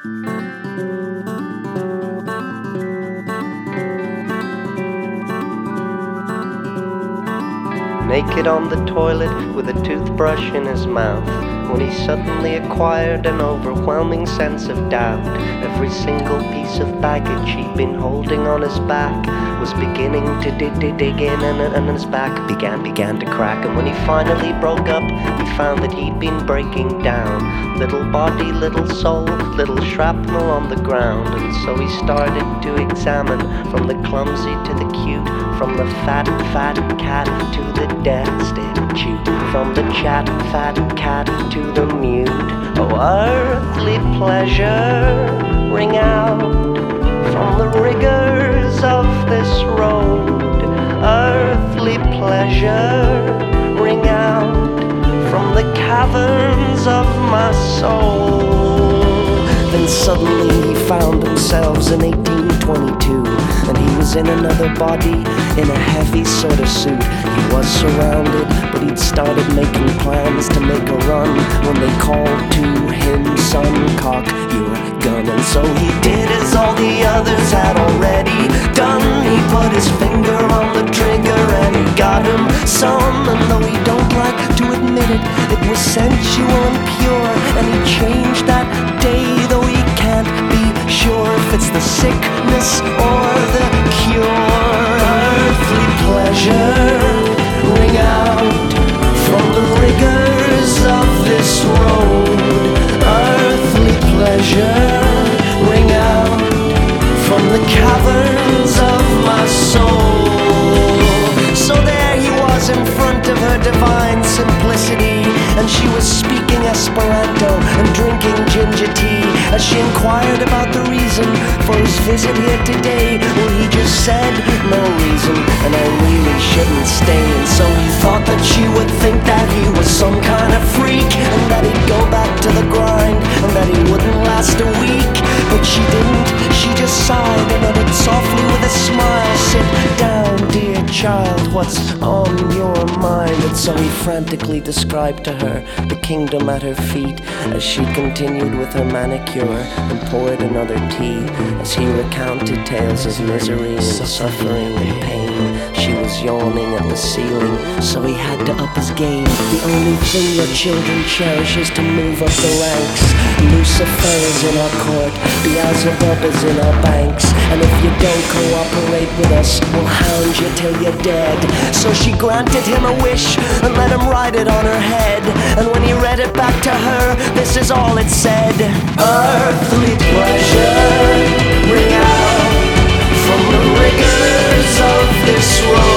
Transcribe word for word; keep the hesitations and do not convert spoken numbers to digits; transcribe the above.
Naked on the toilet with a toothbrush in his mouth, when he suddenly acquired an overwhelming sense of doubt. Every single piece of baggage he'd been holding on his back was beginning to dig, dig, dig in, and, and his back began, began to crack. And when he finally broke up, he found that he'd been breaking down. Little body, little soul, little shrapnel on the ground. And so he started to examine, from the clumsy to the cute, from the fat, fat cat to the destitute, from the chat, fat cat to the mute. Oh, earthly pleasure, ring out from the rigors of this road. Earthly pleasure, ring out from the caverns of my soul. Then suddenly he found themselves in eighteen twenty-two, and he was in another body, in a heavy sort of suit. He was surrounded, but he'd started making plans to make a run when they called to him, son, cock your gun. And so he did as all the others had already done. He put his finger on the trigger and he got him some. And though he don't like to admit it, it was sensual and pure. And he changed that day, though he can't be sure if it's the sickness or the cure. Earthly pleasure, ring out from the rigors of this road. Earthly pleasure, ring out from the caverns of my soul. So there he was in front of her divine simplicity, and she was speaking Esperanto and drinking ginger tea. As she inquired about the reason for his visit here today, well, he just said, no reason, and I really shouldn't stay. And so he thought that she would think that he was some kind of freak, and that he'd go back to the grind, and that he wouldn't last a week. But she didn't, she just sighed and uttered softly with a smile, sit down, dear child, what's on your mind? And so he frantically described to her the kingdom at her feet, as she continued with her manicure and poured another tea, as he recounted tales of misery and suffering and pain. She was yawning at the ceiling, so he had to up his game. The only thing your children cherish is to move up the ranks. Lucifer is in our court, Beelzebub is in our banks, and if you don't cooperate with us, we'll hound you till you're dead. So she granted him a wish and let him write it on her head. And when he read it back to her, this is all it said. Earthly pleasure, ring out from the rigors of this road.